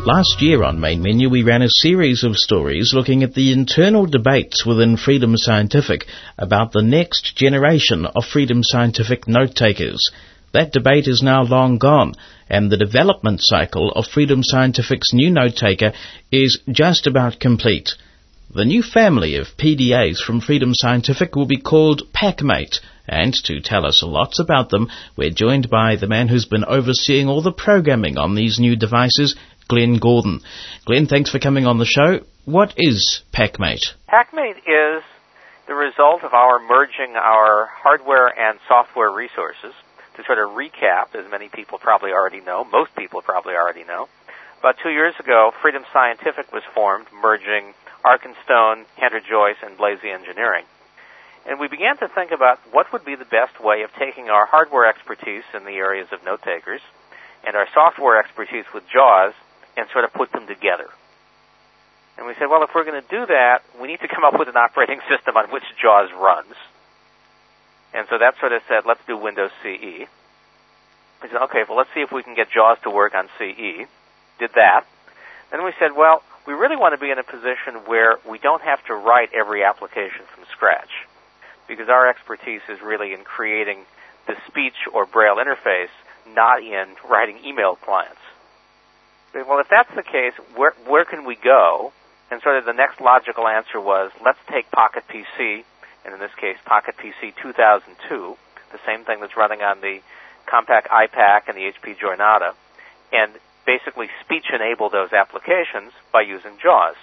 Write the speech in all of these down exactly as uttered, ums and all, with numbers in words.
Last year on Main Menu we ran a series of stories looking at the internal debates within Freedom Scientific about the next generation of Freedom Scientific note-takers. That debate is now long gone, and the development cycle of Freedom Scientific's new note-taker is just about complete. The new family of P D As from Freedom Scientific will be called PackMate, and to tell us lots about them, we're joined by the man who's been overseeing all the programming on these new devices, Glenn Gordon. Glenn, thanks for coming on the show. What is PackMate? PackMate is the result of our merging our hardware and software resources. To sort of recap, as many people probably already know, most people probably already know, about two years ago, Freedom Scientific was formed, merging Arkenstone, Cantor Joyce, and Blazy Engineering. And we began to think about what would be the best way of taking our hardware expertise in the areas of note-takers and our software expertise with JAWS and sort of put them together. And we said, well, if we're going to do that, we need to come up with an operating system on which JAWS runs. And so that sort of said, let's do Windows C E. We said, okay, well, let's see if we can get JAWS to work on C E. Did that. Then we said, well, we really want to be in a position where we don't have to write every application from scratch, because our expertise is really in creating the speech or Braille interface, not in writing email clients. Well, if that's the case, where where can we go? And sort of the next logical answer was, let's take Pocket P C, and in this case, Pocket P C two thousand two, the same thing that's running on the Compaq I PAC and the H P Jornada, and basically speech-enable those applications by using JAWS.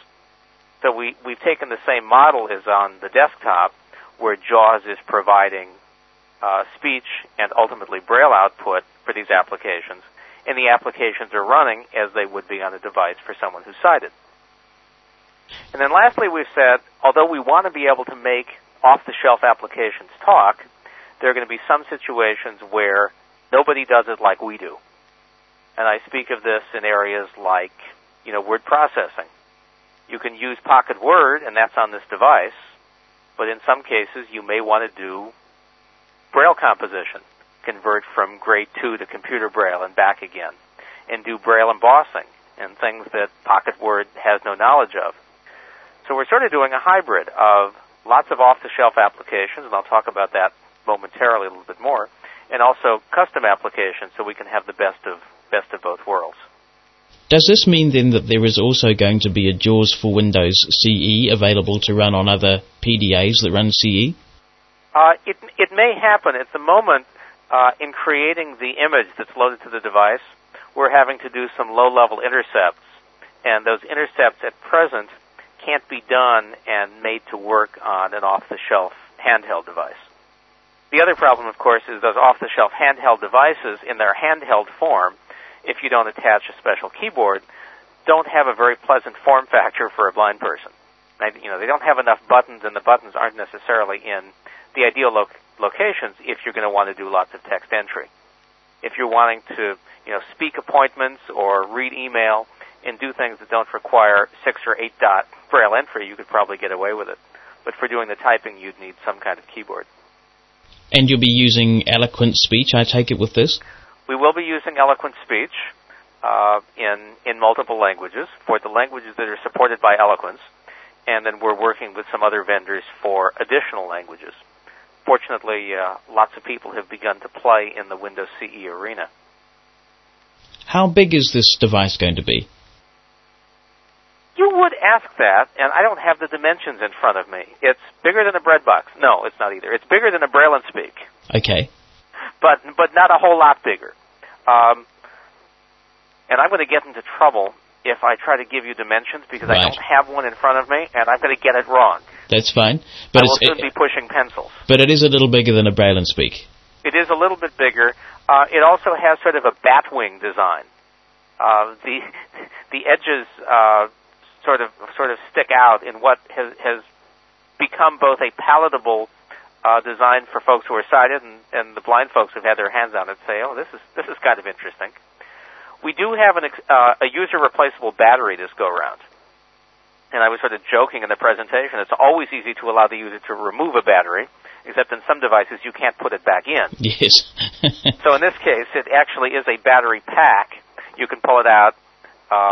So we, we've taken the same model as on the desktop, where JAWS is providing uh, speech and ultimately Braille output for these applications, and the applications are running as they would be on a device for someone who's sighted. And then lastly, we've said, although we want to be able to make off-the-shelf applications talk, there are going to be some situations where nobody does it like we do. And I speak of this in areas like, you know, word processing. You can use Pocket Word, and that's on this device, but in some cases you may want to do Braille composition, convert from grade two to computer Braille and back again, and do Braille embossing and things that Pocket Word has no knowledge of. So we're sort of doing a hybrid of lots of off-the-shelf applications, and I'll talk about that momentarily a little bit more, and also custom applications so we can have the best of best of both worlds. Does this mean then that there is also going to be a JAWS for Windows C E available to run on other P D As that run C E? Uh, it it may happen. At the moment, uh, in creating the image that's loaded to the device, we're having to do some low-level intercepts, and those intercepts at present can't be done and made to work on an off-the-shelf handheld device. The other problem, of course, is those off-the-shelf handheld devices in their handheld form, if you don't attach a special keyboard, don't have a very pleasant form factor for a blind person. You know, they don't have enough buttons, and the buttons aren't necessarily in the ideal lo- locations if you're going to want to do lots of text entry. If you're wanting to, you know, speak appointments or read email and do things that don't require six or eight dot Braille entry, you could probably get away with it. But for doing the typing, you'd need some kind of keyboard. And you'll be using eloquent speech, I take it, with this? We will be using eloquent speech uh, in in multiple languages, for the languages that are supported by Eloquence, and then we're working with some other vendors for additional languages. Fortunately, uh, lots of people have begun to play in the Windows C E arena. How big is this device going to be? You would ask that, and I don't have the dimensions in front of me. It's bigger than a bread box. No, it's not either. It's bigger than a Braille and Speak. Okay. But but not a whole lot bigger. Um, and I'm going to get into trouble if I try to give you dimensions because right. I don't have one in front of me, and I'm going to get it wrong. That's fine. But I will it's, soon it, be pushing pencils. But it is a little bigger than a Braille and Speak. It is a little bit bigger. Uh, it also has sort of a bat wing design. Uh, the the edges uh, sort of sort of stick out in what has, has become both a palatable uh, design for folks who are sighted, and, and the blind folks who've had their hands on it say, "Oh, this is this is kind of interesting." We do have an uh, a user replaceable battery this go around, and I was sort of joking in the presentation. It's always easy to allow the user to remove a battery, except in some devices you can't put it back in. Yes. So in this case, it actually is a battery pack. You can pull it out uh,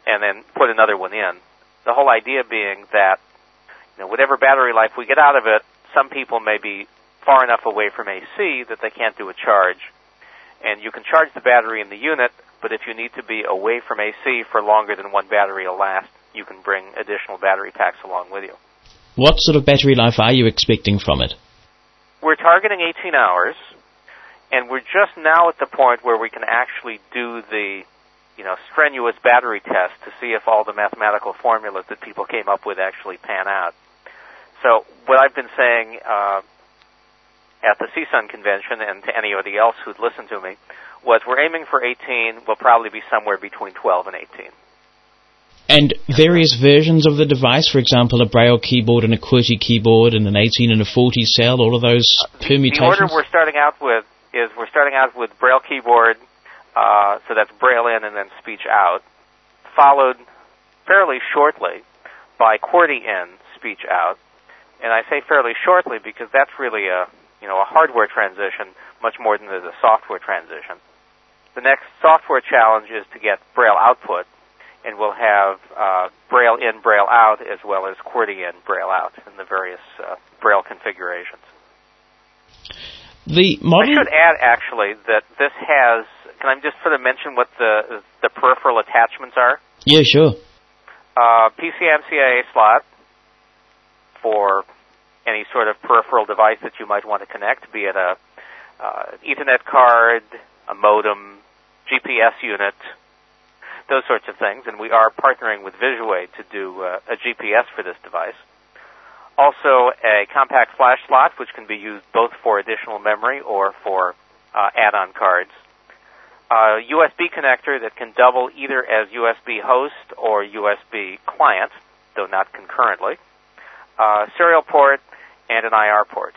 and then put another one in. The whole idea being that, you know, whatever battery life we get out of it, some people may be far enough away from A C that they can't do a charge. And you can charge the battery in the unit, but if you need to be away from A C for longer than one battery will last, you can bring additional battery packs along with you. What sort of battery life are you expecting from it? We're targeting eighteen hours, and we're just now at the point where we can actually do the, you know, strenuous battery test to see if all the mathematical formulas that people came up with actually pan out. So what I've been saying uh, at the C S U N convention, and to anybody else who'd listen to me, was we're aiming for eighteen. We'll probably be somewhere between twelve and eighteen. And various versions of the device, for example, a Braille keyboard and a QWERTY keyboard and an eighteen and a forty cell, all of those permutations? The order we're starting out with is we're starting out with Braille keyboard, uh, so that's Braille in and then speech out, followed fairly shortly by QWERTY in, speech out. And I say fairly shortly because that's really a, you know, a hardware transition much more than it is a software transition. The next software challenge is to get Braille output, and we'll have uh, Braille in, Braille out, as well as QWERTY in, Braille out in the various uh, Braille configurations. The model... I should add, actually, that this has... Can I just sort of mention what the the peripheral attachments are? Yeah, sure. Uh, P C M C I A slot for any sort of peripheral device that you might want to connect, be it a uh, Ethernet card, a modem, G P S unit, those sorts of things, and we are partnering with Visuway to do uh, a G P S for this device. Also, a compact flash slot, which can be used both for additional memory or for uh, add-on cards. A U S B connector that can double either as U S B host or U S B client, though not concurrently. A serial port and an I R port.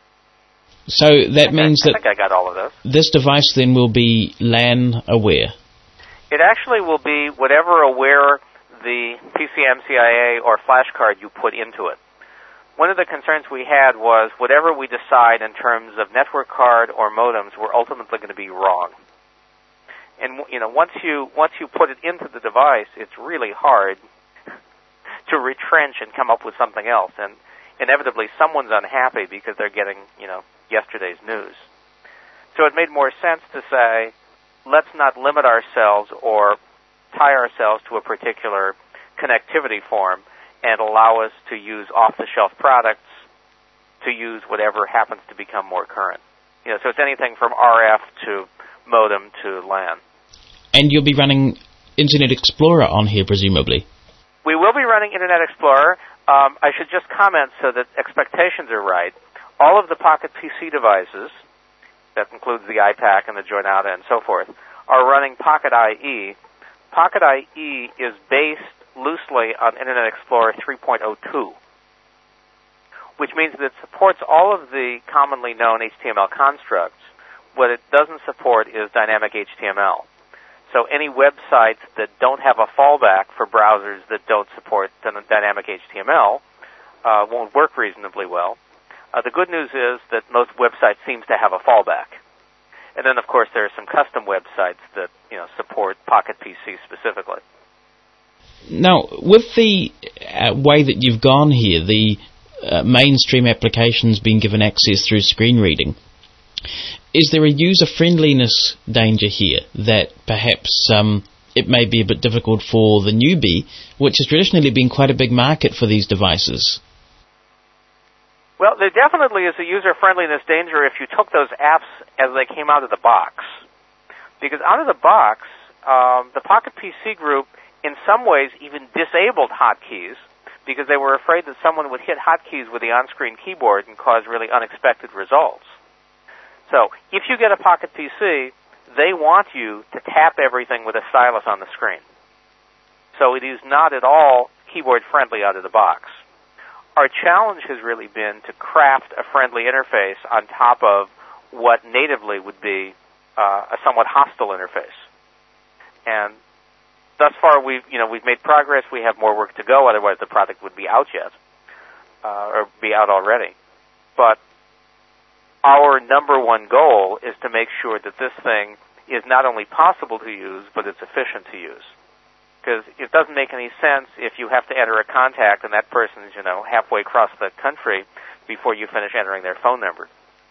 So that I means I, that I think I got all of those. This device then will be LAN aware. It actually will be whatever aware the P C M C I A or flash card you put into it. One of the concerns we had was whatever we decide in terms of network card or modems, we're ultimately going to be wrong. And you know, once you once you put it into the device, it's really hard to retrench and come up with something else. And inevitably, someone's unhappy because they're getting, you know, yesterday's news. So it made more sense to say, let's not limit ourselves or tie ourselves to a particular connectivity form and allow us to use off-the-shelf products to use whatever happens to become more current. You know, so it's anything from R F to modem to LAN. And you'll be running Internet Explorer on here, presumably? We will be running Internet Explorer. Um, I should just comment so that expectations are right. All of the Pocket P C devices, that includes the iPac and the Joynata and so forth, are running Pocket I E. Pocket I E is based loosely on Internet Explorer three point oh two, which means that it supports all of the commonly known H T M L constructs. What it doesn't support is dynamic H T M L. So any websites that don't have a fallback for browsers that don't support dynamic H T M L uh, won't work reasonably well. Uh, the good news is that most websites seem to have a fallback. And then, of course, there are some custom websites that, you know, support Pocket P C specifically. Now, with the uh, way that you've gone here, the uh, mainstream applications being given access through screen reading, is there a user-friendliness danger here that perhaps um, it may be a bit difficult for the newbie, which has traditionally been quite a big market for these devices? Well, there definitely is a user-friendliness danger if you took those apps as they came out of the box. Because out of the box, um, the Pocket P C group in some ways even disabled hotkeys because they were afraid that someone would hit hotkeys with the on-screen keyboard and cause really unexpected results. So if you get a Pocket P C, they want you to tap everything with a stylus on the screen. So it is not at all keyboard-friendly out of the box. Our challenge has really been to craft a friendly interface on top of what natively would be uh, a somewhat hostile interface. And thus far, we've you know we've made progress. We have more work to go. Otherwise, the product would be out yet, uh, or be out already. But our number one goal is to make sure that this thing is not only possible to use, but it's efficient to use. because it doesn't make any sense if you have to enter a contact and that person's, you know, halfway across the country before you finish entering their phone number.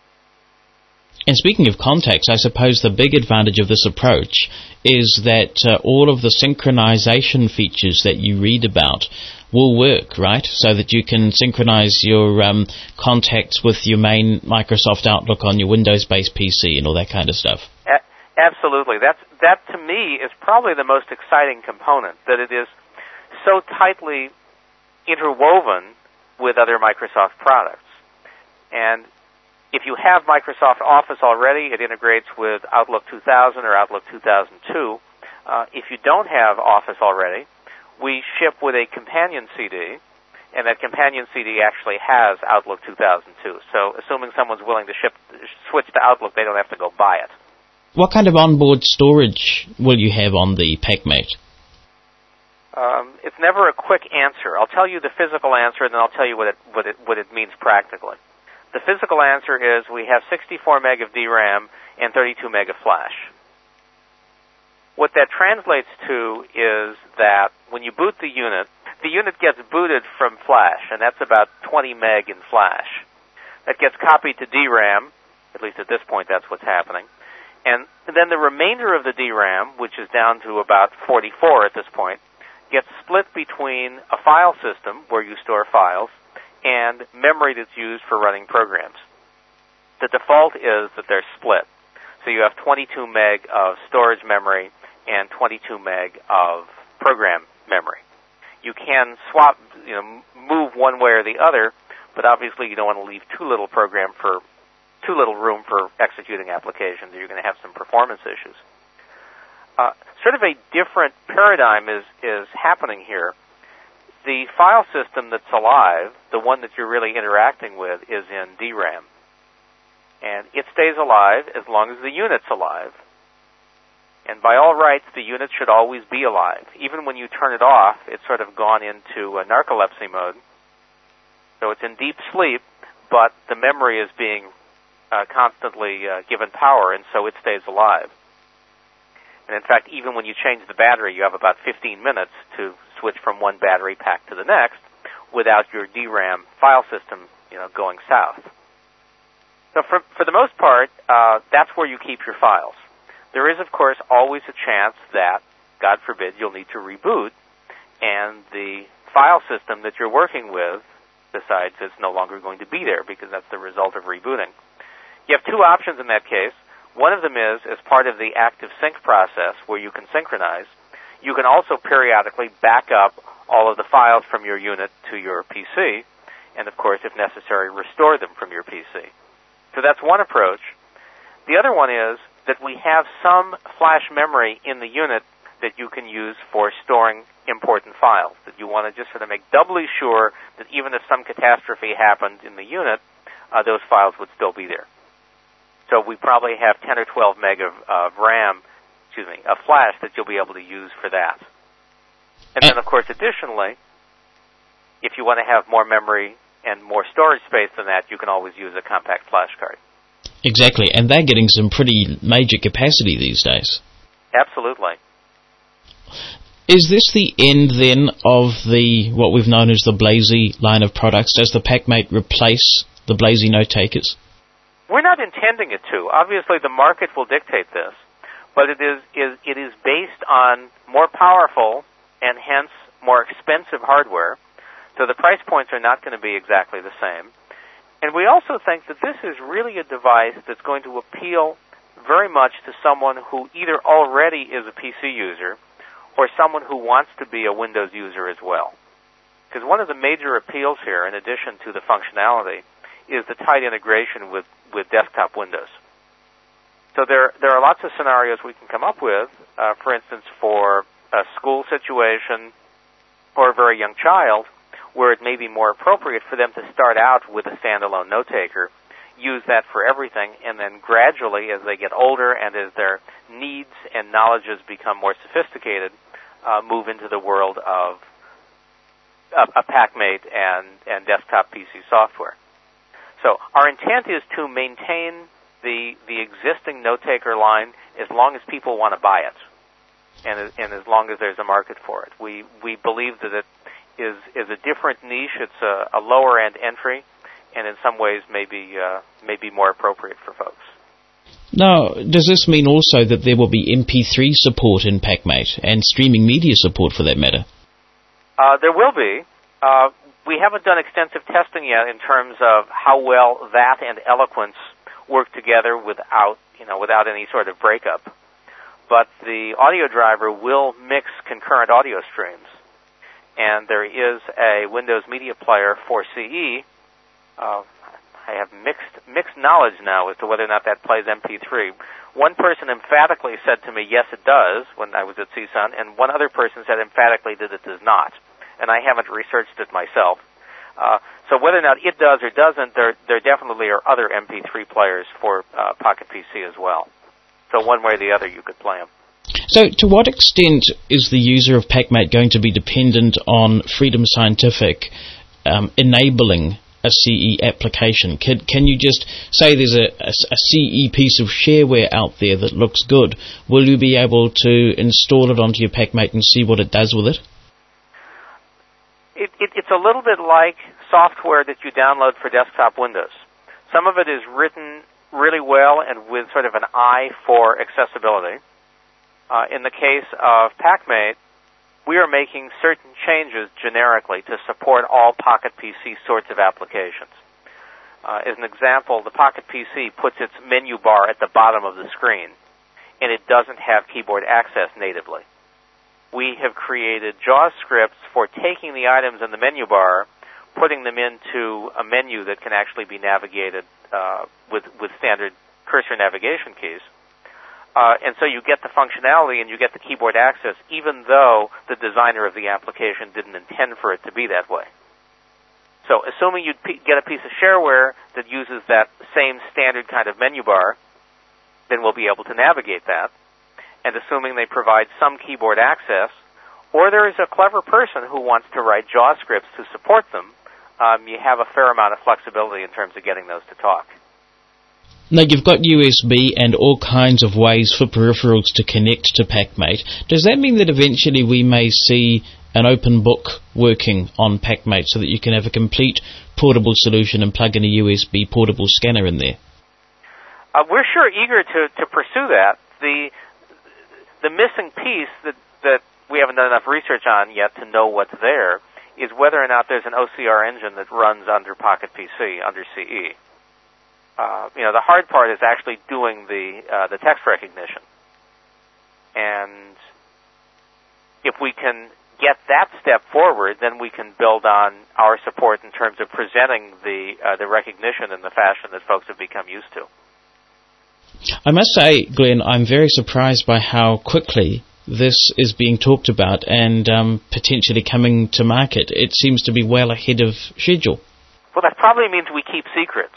And speaking of contacts, I suppose the big advantage of this approach is that uh, all of the synchronization features that you read about will work, right? So that you can synchronize your um, contacts with your main Microsoft Outlook on your Windows-based P C and all that kind of stuff. A- absolutely. That's, that, to me, is probably the most exciting component, that it is so tightly interwoven with other Microsoft products. And if you have Microsoft Office already, it integrates with Outlook two thousand or Outlook two thousand two. Uh, if you don't have Office already, we ship with a companion C D, and that companion C D actually has Outlook two thousand two. So assuming someone's willing to ship, switch to Outlook, they don't have to go buy it. What kind of onboard storage will you have on the PackMate? Um, it's never a quick answer. I'll tell you the physical answer, and then I'll tell you what it, what it, what it means practically. The physical answer is we have sixty-four meg of D RAM and thirty-two meg of flash. What that translates to is that when you boot the unit, the unit gets booted from flash, and that's about twenty meg in flash. That gets copied to D RAM, at least at this point that's what's happening. And then the remainder of the D RAM, which is down to about forty-four at this point, gets split between a file system where you store files and memory that's used for running programs. The default is that they're split. So you have twenty-two meg of storage memory and twenty-two meg of program memory. You can swap, you know, move one way or the other, but obviously you don't want to leave too little program for, too little room for executing applications, or you're going to have some performance issues. Uh, sort of a different paradigm is, is happening here. The file system that's alive, the one that you're really interacting with, is in D RAM. And it stays alive as long as the unit's alive. And by all rights, the unit should always be alive. Even when you turn it off, it's sort of gone into a narcolepsy mode. So it's in deep sleep, but the memory is being uh, constantly uh, given power, and so it stays alive. And in fact, even when you change the battery, you have about fifteen minutes to switch from one battery pack to the next without your D RAM file system, you know, going south. So for, for the most part, uh, that's where you keep your files. There is, of course, always a chance that, God forbid, you'll need to reboot, and the file system that you're working with decides it's no longer going to be there because that's the result of rebooting. You have two options in that case. One of them is, as part of the active sync process where you can synchronize, you can also periodically back up all of the files from your unit to your P C, and of course, if necessary, restore them from your P C. So that's one approach. The other one is that we have some flash memory in the unit that you can use for storing important files, that you want to just sort of make doubly sure that even if some catastrophe happened in the unit, uh, those files would still be there. So we probably have ten or twelve meg of, of RAM, excuse me, of flash that you'll be able to use for that. And then, of course, additionally, if you want to have more memory and more storage space than that, you can always use a compact flash card. Exactly, and they're getting some pretty major capacity these days. Absolutely. Is this the end, then, of the what we've known as the Blazy line of products? Does the PackMate replace the Blazy note-takers? We're not intending it to. Obviously, the market will dictate this, but it is, is it is based on more powerful and hence more expensive hardware, so the price points are not going to be exactly the same. And we also think that this is really a device that's going to appeal very much to someone who either already is a P C user or someone who wants to be a Windows user as well. Because one of the major appeals here, in addition to the functionality, is the tight integration with, with desktop Windows. So there, there are lots of scenarios we can come up with, uh, for instance, for a school situation or a very young child, where it may be more appropriate for them to start out with a standalone note-taker, use that for everything, and then gradually, as they get older and as their needs and knowledges become more sophisticated, uh, move into the world of a, a PackMate and, and desktop P C software. So our intent is to maintain the the existing note-taker line as long as people want to buy it. and and as long as there's a market for it. We we believe that it is is a different niche. It's a, a lower end entry, and in some ways maybe uh, maybe more appropriate for folks. Now, does this mean also that there will be M P three support in PackMate and streaming media support for that matter? Uh, there will be. Uh, we haven't done extensive testing yet in terms of how well that and Eloquence work together without you know without any sort of breakup. But the audio driver will mix concurrent audio streams. And there is a Windows Media Player for C E. Uh, I have mixed mixed knowledge now as to whether or not that plays M P three. One person emphatically said to me, yes, it does, when I was at C S U N, and one other person said emphatically that it does not. And I haven't researched it myself. Uh, so whether or not it does or doesn't, there there definitely are other M P three players for uh, Pocket P C as well. So one way or the other, you could play them. So to what extent is the user of PackMate going to be dependent on Freedom Scientific um, enabling a C E application? Can, can you just say there's a, a, a C E piece of shareware out there that looks good? Will you be able to install it onto your PackMate and see what it does with it? It, it? It's a little bit like software that you download for desktop Windows. Some of it is written really well and with sort of an eye for accessibility. Uh, in the case of PackMate, we are making certain changes generically to support all Pocket P C sorts of applications. Uh, as an example, the Pocket P C puts its menu bar at the bottom of the screen, and it doesn't have keyboard access natively. We have created JAWS scripts for taking the items in the menu bar, putting them into a menu that can actually be navigated uh, with, with standard cursor navigation keys. Uh, and so you get the functionality and you get the keyboard access, even though the designer of the application didn't intend for it to be that way. So assuming you get a piece of shareware that uses that same standard kind of menu bar, then we'll be able to navigate that. And assuming they provide some keyboard access, or there is a clever person who wants to write JAWS scripts to support them, um, you have a fair amount of flexibility in terms of getting those to talk. Now, you've got U S B and all kinds of ways for peripherals to connect to PackMate. Does that mean that eventually we may see an open book working on PackMate so that you can have a complete portable solution and plug in a U S B portable scanner in there? Uh, we're sure eager to, to pursue that. The the missing piece that, that we haven't done enough research on yet to know what's there is whether or not there's an O C R engine that runs under Pocket P C, under C E. Uh, you know, the hard part is actually doing the uh, the text recognition. And if we can get that step forward, then we can build on our support in terms of presenting the uh, the recognition in the fashion that folks have become used to. I must say, Glenn, I'm very surprised by how quickly this is being talked about and um, potentially coming to market. It seems to be well ahead of schedule. Well, that probably means we keep secrets.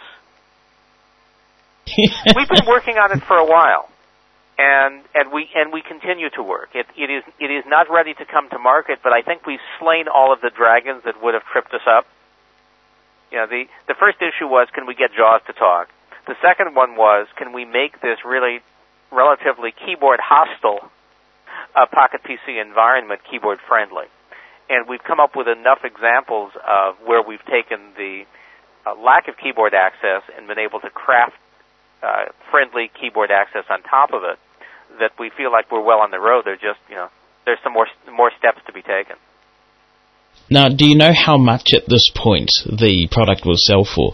We've been working on it for a while, and and we and we continue to work. It it is it is not ready to come to market, but I think we've slain all of the dragons that would have tripped us up. You know, the the first issue was, can we get JAWS to talk? The second one was, can we make this really relatively keyboard hostile uh, Pocket P C environment keyboard friendly? And we've come up with enough examples of where we've taken the uh, lack of keyboard access and been able to craft Uh, friendly keyboard access on top of it, that we feel like we're well on the road. There's just, you know, there's some more more steps to be taken. Now, do you know how much at this point the product will sell for?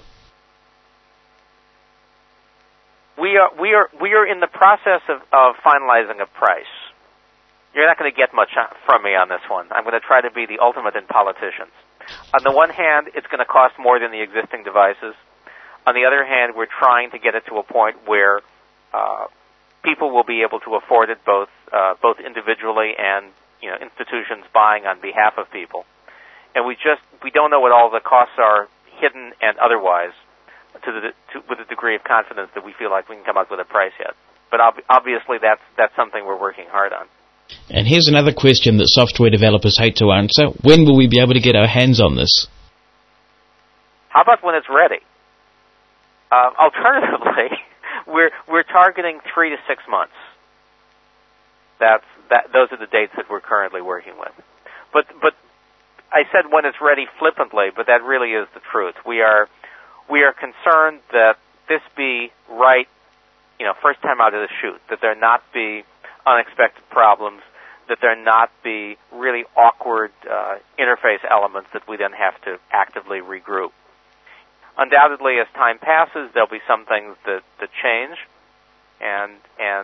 We are we are we are in the process of, of finalizing a price. You're not going to get much from me on this one. I'm going to try to be the ultimate in politicians. On the one hand, it's going to cost more than the existing devices. On the other hand, we're trying to get it to a point where uh, people will be able to afford it, both uh, both individually and you know institutions buying on behalf of people. And we just we don't know what all the costs are, hidden and otherwise, to the to, with a degree of confidence that we feel like we can come up with a price yet. But ob- obviously, that's that's something we're working hard on. And here's another question that software developers hate to answer: when will we be able to get our hands on this? How about when it's ready? Uh, alternatively, we're we're targeting three to six months. That's that. Those are the dates that we're currently working with. But but I said when it's ready flippantly, but that really is the truth. We are we are concerned that this be right, you know, first time out of the chute. That there not be unexpected problems. That there not be really awkward uh, interface elements that we then have to actively regroup. Undoubtedly, as time passes, there'll be some things that, that change, and and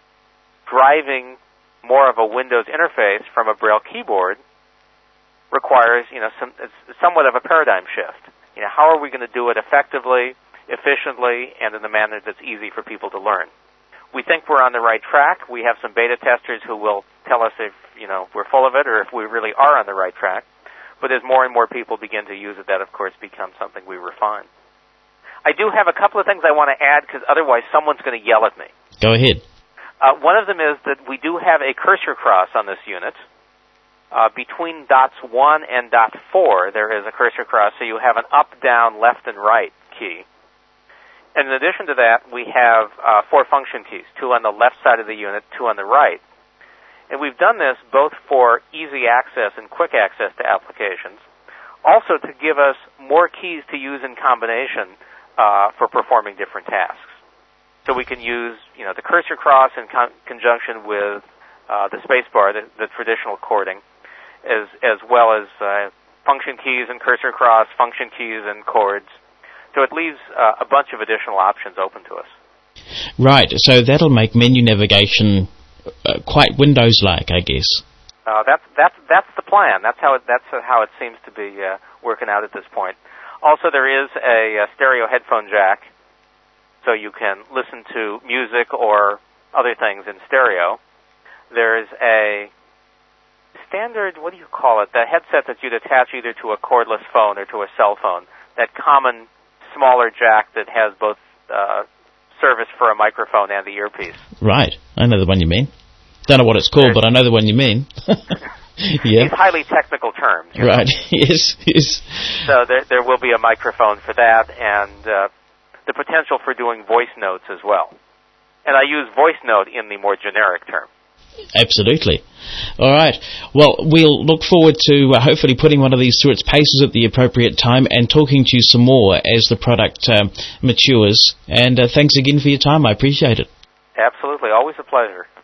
driving more of a Windows interface from a Braille keyboard requires, you know, some it's somewhat of a paradigm shift. You know, how are we going to do it effectively, efficiently, and in a manner that's easy for people to learn? We think we're on the right track. We have some beta testers who will tell us if, you know, we're full of it or if we really are on the right track. But as more and more people begin to use it, that, of course, becomes something we refine. I do have a couple of things I want to add because otherwise someone's going to yell at me. Go ahead. Uh, one of them is that we do have a cursor cross on this unit. Uh, between dots one and dot four, there is a cursor cross, so you have an up, down, left, and right key. And in addition to that, we have uh, four function keys, two on the left side of the unit, two on the right. And we've done this both for easy access and quick access to applications, also to give us more keys to use in combination uh, for performing different tasks. So we can use, you know, the cursor cross in con- conjunction with uh, the spacebar, the, the traditional chording, as as well as uh, function keys and cursor cross, function keys and chords. So it leaves uh, a bunch of additional options open to us. Right, so that'll make menu navigation uh, quite Windows-like, I guess. Uh, that's that's that's the plan. That's how it that's how it seems to be uh, working out at this point. Also, there is a, a stereo headphone jack, so you can listen to music or other things in stereo. There's a standard, what do you call it? The headset that you'd attach either to a cordless phone or to a cell phone. That common smaller jack that has both uh, service for a microphone and the earpiece. Right. I know the one you mean. Don't know what it's called, There's, but I know the one you mean. Yeah. These highly technical terms. Right. Yes, yes. So there, there will be a microphone for that, and uh, the potential for doing voice notes as well. And I use voice note in the more generic term. Absolutely. All right. Well, we'll look forward to uh, hopefully putting one of these through its paces at the appropriate time and talking to you some more as the product um, matures. And uh, thanks again for your time. I appreciate it. Absolutely. Always a pleasure.